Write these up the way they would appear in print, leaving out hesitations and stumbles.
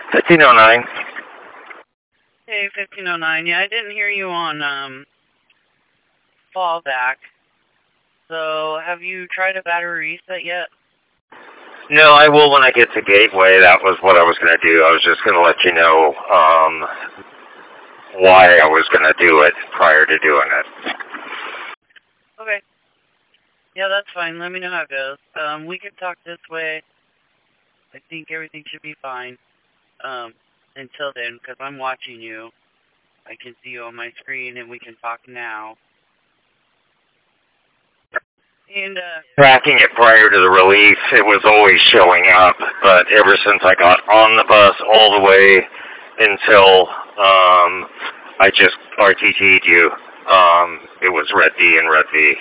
1509. Hey, 1509. Yeah, I didn't hear you on fallback. So, have you tried a battery reset yet? No, I will when I get to Gateway. That was what I was going to do. I was just going to let you know why I was going to do it prior to doing it. Okay. Yeah, that's fine. Let me know how it goes. We can talk this way. I think everything should be fine. Until then, because I'm watching you. I can see you on my screen, and we can talk now. And, tracking it prior to the release, it was always showing up, but ever since I got on the bus all the way until I just RTT'd you, it was Red V and Red V.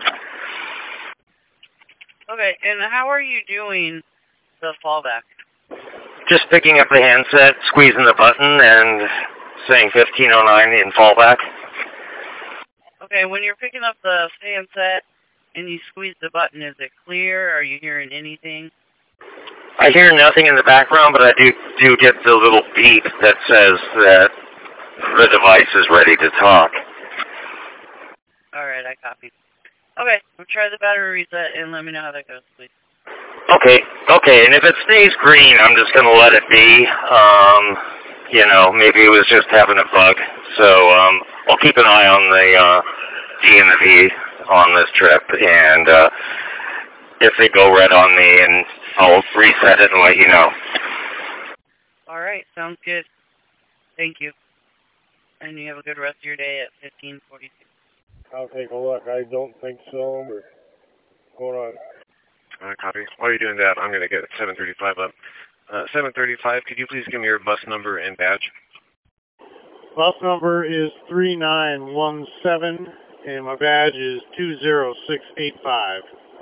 Okay, and how are you doing the fallback? Just picking up the handset, squeezing the button, and saying 1509 in fallback. Okay, when you're picking up the handset and you squeeze the button, is it clear? Are you hearing anything? I hear nothing in the background, but I do get the little beep that says that the device is ready to talk. Alright, I copy. Okay, we'll try the battery reset and let me know how that goes, please. Okay, and if it stays green, I'm just going to let it be. You know, maybe it was just having a bug. So I'll keep an eye on the D and the V on this trip, and if they go red on me, and I'll reset it and let you know. Alright, sounds good. Thank you. And you have a good rest of your day at 1542. I'll take a look. I don't think so. Hold on. Copy. While you're doing that, I'm going to get 735 up. 735, could you please give me your bus number and badge? Bus number is 3917, and my badge is 20685.